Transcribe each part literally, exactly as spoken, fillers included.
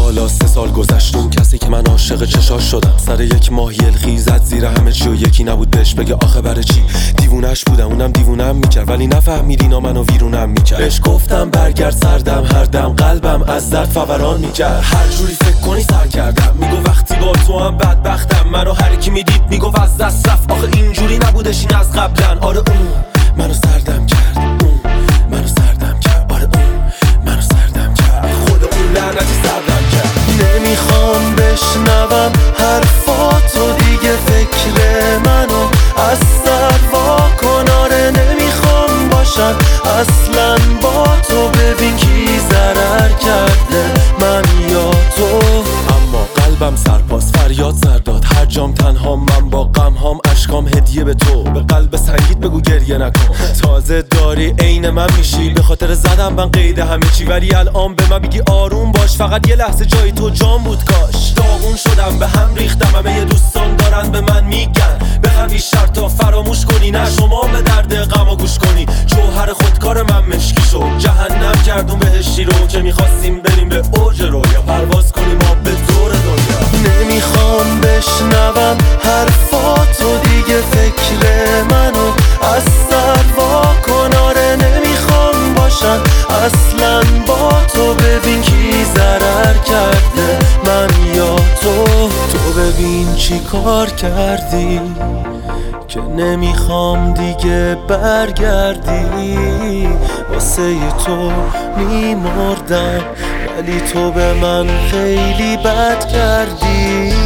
حالا سه سال گذشت، اون کسی که من عاشق چشاش شدم سر یک ماه یلخی زد زیر همه چی و یکی نبود بهش بگه آخه برای چی. دیوونش بودم اونم دیوونم میکرد ولی نفهمید اینا منو ویرونم میکرد. بهش گفتم برگرد سردم، هر دم قلبم از درد فوران میکرد. هر جوری فکر کنی سر کردم، میگو وقتی با تو هم بدبختم. منو هر کی میدید میگو از دست رفت، آخه اینجوری نبودش این از قبلن. آره اون منو سردم کرد، اون منو سردم کرد، آره اون منو سردم کرد، خود اون لعنتی سردم کرد. نمیخوام بشنوم حرفاتو دیگه، فکر منو از سر واکن. آره نمیخوام باشم اصلا با تو، ببین کی ضرر کرده من یا تو. اما قلبم سرپاس فریاد سر داد، هر جام تنها من با غم هام، اشکام هدیه به تو. به قلب سنگیت بگو گریه نکن، تازه داری عین من میشی. به خاطر زدم من قید همه چی، ولی الان به من بگی آروم باش. فقط یه لحظه جای تو جام بود کاش. داغون شدم به هم ریختم، همه یه دوستان دارن به من میگن به همین شرطا فراموش کنی. نه شما به درد غمو گوش کنی، جوهر خودکار من مشکی شد. جهنم کردون بهشتی رو که میخواستیم بریم به اوج رویا، پرواز کنیم ما به دور دنیا. نمیخوام بشنوم حرفاتو دیگه، فکر منو از سر واکن. آره نمیخوام باشم اصلا با تو، ببین کی ضرر کرده من یا تو. تو ببین چی کار کردی که نمیخوام دیگه برگردی. واسه تو میمردم ولی تو به من خیلی بد کردی.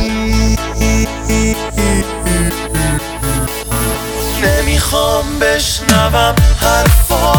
نمیخوام بشنوم حرفا